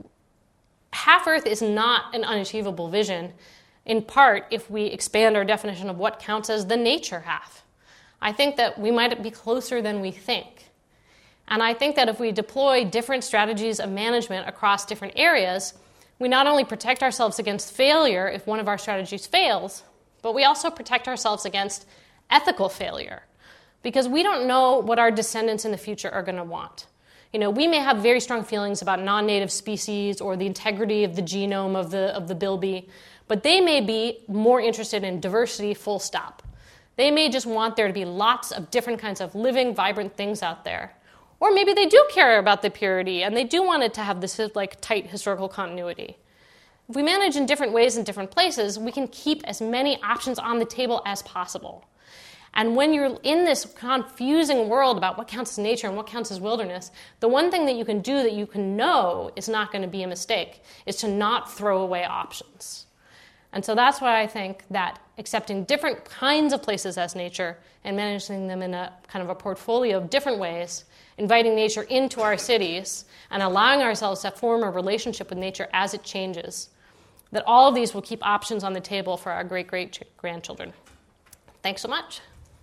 Speaker 2: half Earth is not an unachievable vision, in part if we expand our definition of what counts as the nature half. I think that we might be closer than we think. And I think that if we deploy different strategies of management across different areas, we not only protect ourselves against failure if one of our strategies fails, but we also protect ourselves against ethical failure, because we don't know what our descendants in the future are going to want. You know, we may have very strong feelings about non-native species or the integrity of the genome of the, of the bilby, but they may be more interested in diversity, full stop. They may just want there to be lots of different kinds of living, vibrant things out there. Or maybe they do care about the purity, and they do want it to have this like tight historical continuity. If we manage in different ways in different places, we can keep as many options on the table as possible. And when you're in this confusing world about what counts as nature and what counts as wilderness, the one thing that you can do that you can know is not going to be a mistake is to not throw away options. And so that's why I think that accepting different kinds of places as nature and managing them in a kind of a portfolio of different ways, inviting nature into our cities and allowing ourselves to form a relationship with nature as it changes, that all of these will keep options on the table for our great-great-grandchildren. Thanks so much.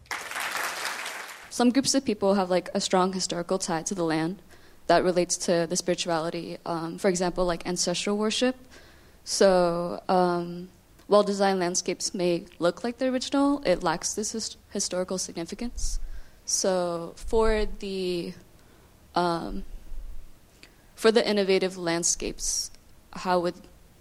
Speaker 3: Some groups of people have like a strong historical tie to the land that relates to the spirituality. Um, for example, like ancestral worship. So um, well-designed landscapes may look like the original. It lacks this his- historical significance. So for the um, for the innovative landscapes, how would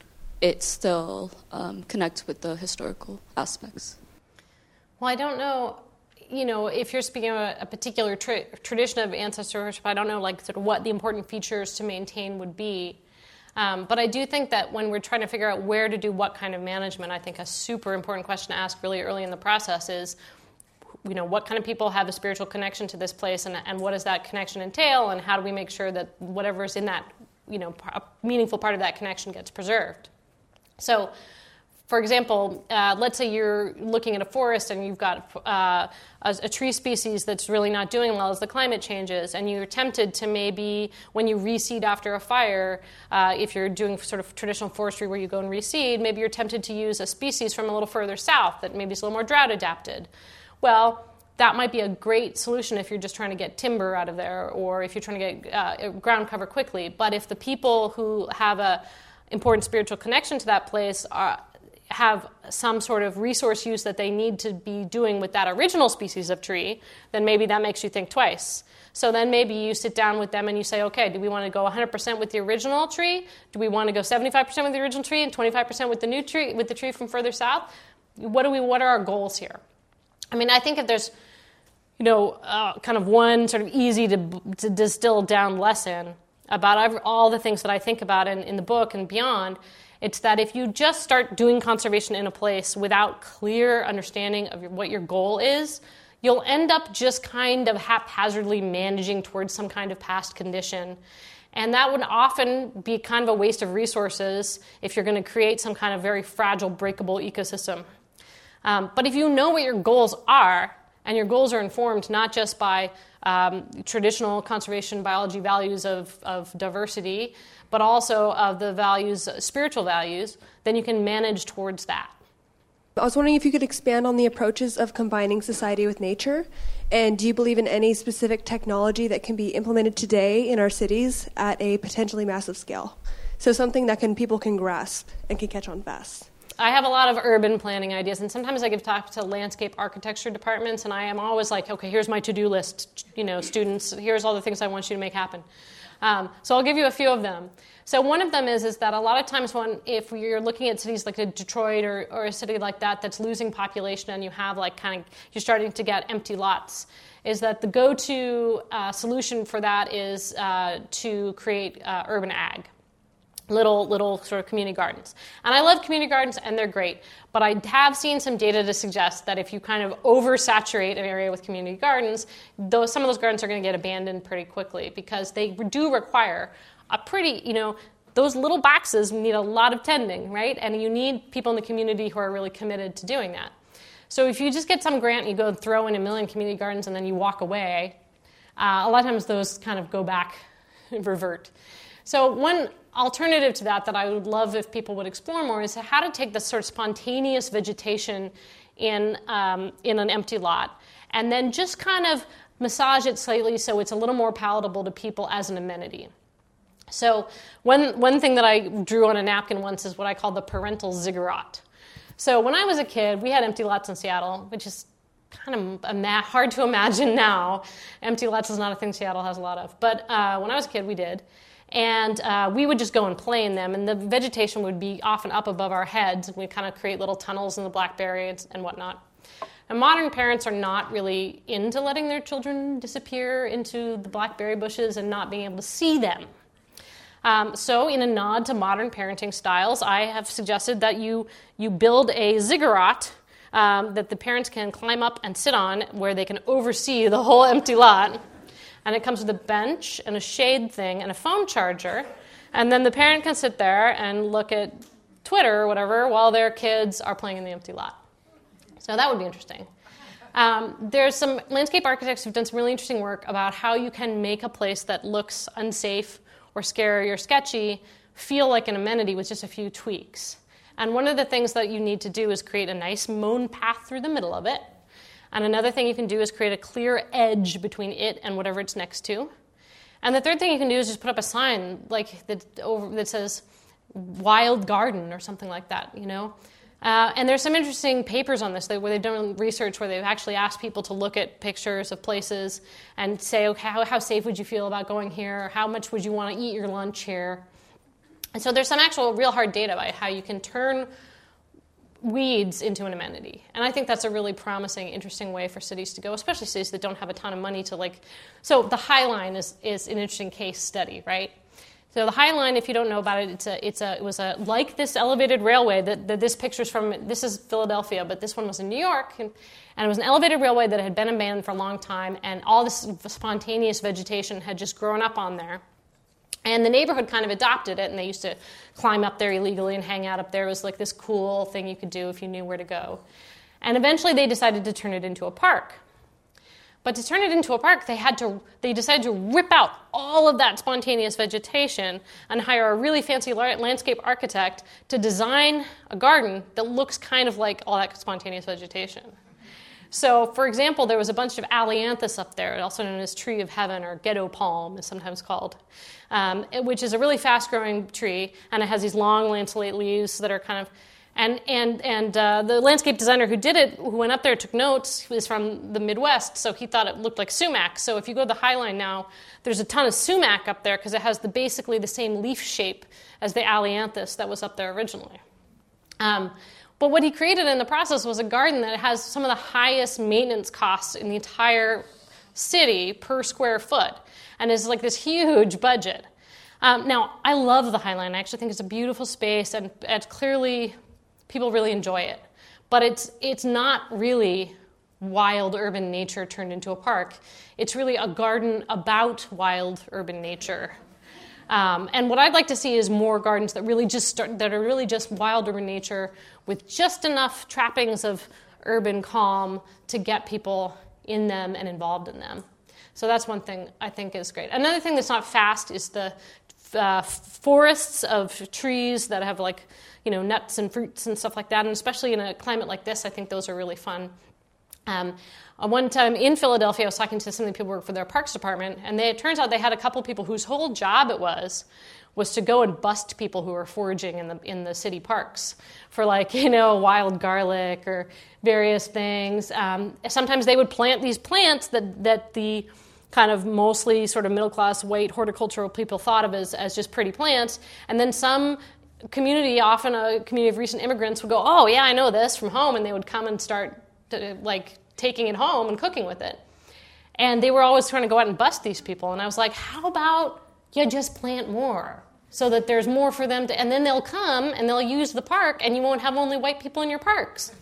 Speaker 3: it still um, connects with the historical aspects.
Speaker 2: Well, I don't know, you know, if you're speaking of a, a particular tra- tradition of ancestor worship, I don't know, like, sort of what the important features to maintain would be. Um, but I do think that when we're trying to figure out where to do what kind of management, I think a super important question to ask really early in the process is, you know, what kind of people have a spiritual connection to this place, and, and what does that connection entail, and how do we make sure that whatever's in that, you know, a meaningful part of that connection gets preserved. So, for example, uh, let's say you're looking at a forest and you've got uh, a, a tree species that's really not doing well as the climate changes, and you're tempted to maybe, when you reseed after a fire, uh, if you're doing sort of traditional forestry where you go and reseed, maybe you're tempted to use a species from a little further south that maybe is a little more drought adapted. Well, that might be a great solution if you're just trying to get timber out of there, or if you're trying to get uh, ground cover quickly. But if the people who have a important spiritual connection to that place are have some sort of resource use that they need to be doing with that original species of tree, then maybe that makes you think twice. So then maybe you sit down with them and you say, okay, do we want to go one hundred percent with the original tree? Do we want to go seventy-five percent with the original tree and twenty-five percent with the new tree, with the tree from further south? What do we? What are our goals here? I mean, I think if there's, you know, uh, kind of one sort of easy to, to distill down lesson about every, all the things that I think about in, in the book and beyond, it's that if you just start doing conservation in a place without clear understanding of your, what your goal is, you'll end up just kind of haphazardly managing towards some kind of past condition. And that would often be kind of a waste of resources if you're going to create some kind of very fragile, breakable ecosystem. Um, but if you know what your goals are, and your goals are informed not just by um, traditional conservation biology values of, of diversity, but also of the values, spiritual values, then you can manage towards that.
Speaker 4: I was wondering if you could expand on the approaches of combining society with nature, and do you believe in any specific technology that can be implemented today in our cities at a potentially massive scale? So something that can people can grasp and can catch on fast.
Speaker 2: I have a lot of urban planning ideas, and sometimes I give talks to landscape architecture departments, and I am always like, okay, here's my to-do list, you know, students, here's all the things I want you to make happen. Um, so I'll give you a few of them. So one of them is, is that a lot of times when, if you're looking at cities like a Detroit or, or a city like that that's losing population and you have like kind of, you're starting to get empty lots, is that the go-to uh, solution for that is uh, to create uh, urban ag. Little, little sort of community gardens. And I love community gardens, and they're great. But I have seen some data to suggest that if you kind of oversaturate an area with community gardens, those, some of those gardens are going to get abandoned pretty quickly because they do require a pretty, you know, those little boxes need a lot of tending, right? And you need people in the community who are really committed to doing that. So if you just get some grant and you go and throw in a million community gardens and then you walk away, uh, a lot of times those kind of go back, revert. So one alternative to that that I would love if people would explore more is how to take this sort of spontaneous vegetation in um, in an empty lot and then just kind of massage it slightly so it's a little more palatable to people as an amenity. So one, one thing that I drew on a napkin once is what I call the parental ziggurat. So when I was a kid, we had empty lots in Seattle, which is kind of ima- hard to imagine now. Empty lots is not a thing Seattle has a lot of. But uh, when I was a kid, we did. And uh, we would just go and play in them, and the vegetation would be often up above our heads. We'd kind of create little tunnels in the blackberry and, and whatnot. And modern parents are not really into letting their children disappear into the blackberry bushes and not being able to see them. Um, so in a nod to modern parenting styles, I have suggested that you, you build a ziggurat um, that the parents can climb up and sit on where they can oversee the whole empty lot. And it comes with a bench and a shade thing and a phone charger. And then the parent can sit there and look at Twitter or whatever while their kids are playing in the empty lot. So that would be interesting. Um, there's some landscape architects who've done some really interesting work about how you can make a place that looks unsafe or scary or sketchy feel like an amenity with just a few tweaks. And one of the things that you need to do is create a nice mown path through the middle of it. And another thing you can do is create a clear edge between it and whatever it's next to. And the third thing you can do is just put up a sign like that, over, that says wild garden or something like that, you know. Uh, and there's some interesting papers on this where they've done research where they've actually asked people to look at pictures of places and say, okay, how, how safe would you feel about going here? How much would you want to eat your lunch here? And so there's some actual real hard data about how you can turn weeds into an amenity. And I think that's a really promising, interesting way for cities to go, especially cities that don't have a ton of money to like... So the High Line is, is an interesting case study, right? So the High Line, if you don't know about it, it's a, it's a, it was a like this elevated railway that, that this picture's from. This is Philadelphia, but this one was in New York, and, and it was an elevated railway that had been abandoned for a long time, and all this spontaneous vegetation had just grown up on there. And the neighborhood kind of adopted it, and they used to climb up there illegally and hang out up there. It was like this cool thing you could do if you knew where to go. And eventually they decided to turn it into a park. But to turn it into a park, they had to. They decided to rip out all of that spontaneous vegetation and hire a really fancy landscape architect to design a garden that looks kind of like all that spontaneous vegetation. So, for example, there was a bunch of ailanthus up there, also known as tree of heaven or ghetto palm, is sometimes called, um, which is a really fast-growing tree, and it has these long lanceolate leaves that are kind of. And and and uh, the landscape designer who did it, who went up there, took notes. He was from the Midwest, so he thought it looked like sumac. So if you go to the High Line now, there's a ton of sumac up there because it has the basically the same leaf shape as the ailanthus that was up there originally. Um, but what he created in the process was a garden that has some of the highest maintenance costs in the entire city per square foot, and is like this huge budget. Um, now, I love the High Line. I actually think it's a beautiful space, and it's clearly... people really enjoy it. But it's it's not really wild urban nature turned into a park. It's really a garden about wild urban nature. Um, and what I'd like to see is more gardens that really just start, that are really just wild urban nature with just enough trappings of urban calm to get people in them and involved in them. So that's one thing I think is great. Another thing that's not fast is the uh, forests of trees that have like you know, nuts and fruits and stuff like that. And especially in a climate like this, I think those are really fun. Um, one time in Philadelphia, I was talking to some of the people who work for their parks department, and they, it turns out they had a couple people whose whole job it was was to go and bust people who were foraging in the in the city parks for, like, you know, wild garlic or various things. Um, sometimes they would plant these plants that that the kind of mostly sort of middle-class white horticultural people thought of as, as just pretty plants, and then some community, often a community of recent immigrants, would go, oh, yeah, I know this from home, and they would come and start to, like taking it home and cooking with it. And they were always trying to go out and bust these people, and I was like, how about you just plant more so that there's more for them to, and then they'll come and they'll use the park, and you won't have only white people in your parks.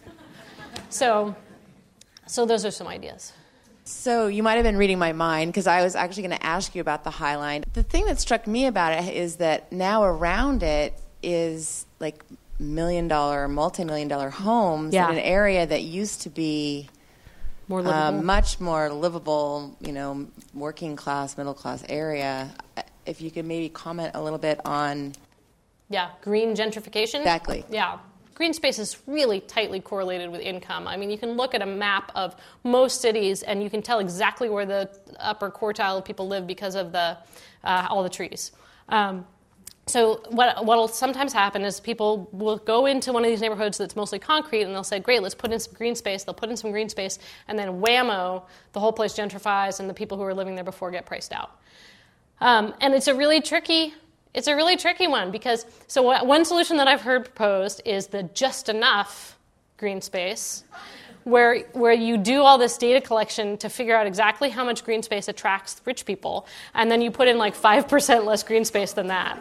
Speaker 2: so, so those are some ideas.
Speaker 5: So you might have been reading my mind, because I was actually going to ask you about the High Line. The thing that struck me about it is that now around it is like million dollar, multi-million dollar homes
Speaker 2: yeah.
Speaker 5: in an area that used to be
Speaker 2: more livable.
Speaker 5: Uh, much more livable, you know, working class, middle class area. If you could maybe comment a little bit on...
Speaker 2: Yeah, green gentrification.
Speaker 5: Exactly.
Speaker 2: Yeah. Green space is really tightly correlated with income. I mean, you can look at a map of most cities and you can tell exactly where the upper quartile of people live because of the uh, all the trees. Um, So what will sometimes happen is people will go into one of these neighborhoods that's mostly concrete, and they'll say, great, let's put in some green space. They'll put in some green space, and then whammo, the whole place gentrifies, and the people who were living there before get priced out. Um, and it's a really tricky, it's a really tricky one, because so what, one solution that I've heard proposed is the just enough green space, where where you do all this data collection to figure out exactly how much green space attracts rich people, and then you put in like five percent less green space than that.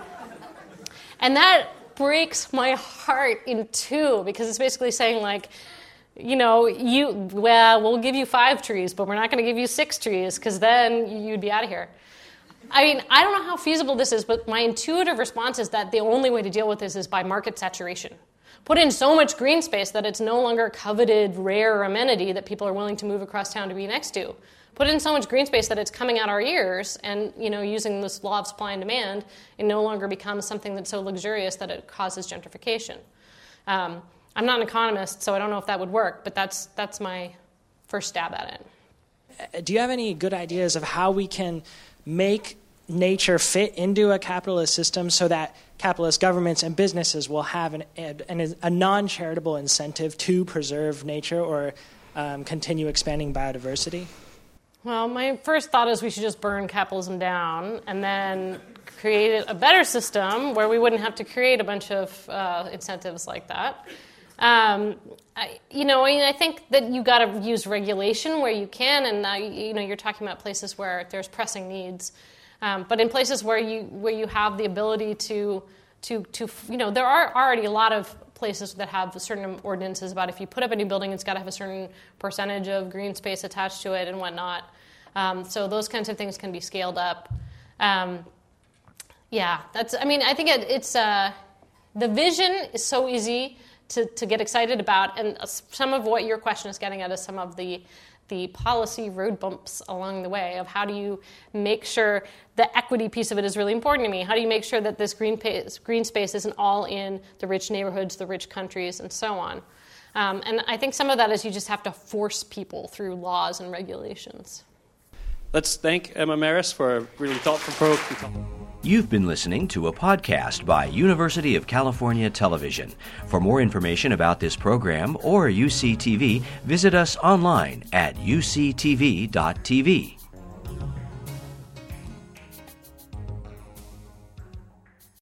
Speaker 2: And that breaks my heart in two, because it's basically saying, like, you know, you well, we'll give you five trees, but we're not going to give you six trees, because then you'd be out of here. I mean, I don't know how feasible this is, but my intuitive response is that the only way to deal with this is by market saturation. Put in so much green space that it's no longer a coveted, rare amenity that people are willing to move across town to be next to. Put in so much green space that it's coming out our ears, and, you know, using this law of supply and demand, it no longer becomes something that's so luxurious that it causes gentrification. Um, I'm not an economist, so I don't know if that would work, but that's that's my first stab at
Speaker 6: it. Do you have any good ideas of how we can make nature fit into a capitalist system so that capitalist governments and businesses will have an, an, a non-charitable incentive to preserve nature or um, continue expanding biodiversity?
Speaker 2: Well, my first thought is we should just burn capitalism down and then create a better system where we wouldn't have to create a bunch of uh, incentives like that. Um, I, you know, I, I think that you got to use regulation where you can, and uh, you know, you're talking about places where there's pressing needs. Um, but in places where you where you have the ability to to to you know, there are already a lot of places that have certain ordinances about if you put up a new building, it's got to have a certain percentage of green space attached to it and whatnot. Um, so those kinds of things can be scaled up. Um, yeah, that's. I mean, I think it, it's uh, the vision is so easy to to get excited about, and some of what your question is getting at is some of the the policy road bumps along the way of how do you make sure the equity piece of it is really important to me. How do you make sure that this green, pace, green space isn't all in the rich neighborhoods, the rich countries, and so on. Um, and I think some of that is you just have to force people through laws and regulations.
Speaker 7: Let's thank Emma Maris for a really thought-provoking talk.
Speaker 1: You've been listening to a podcast by University of California Television. For more information about this program or U C T V, visit us online at U C T V dot T V.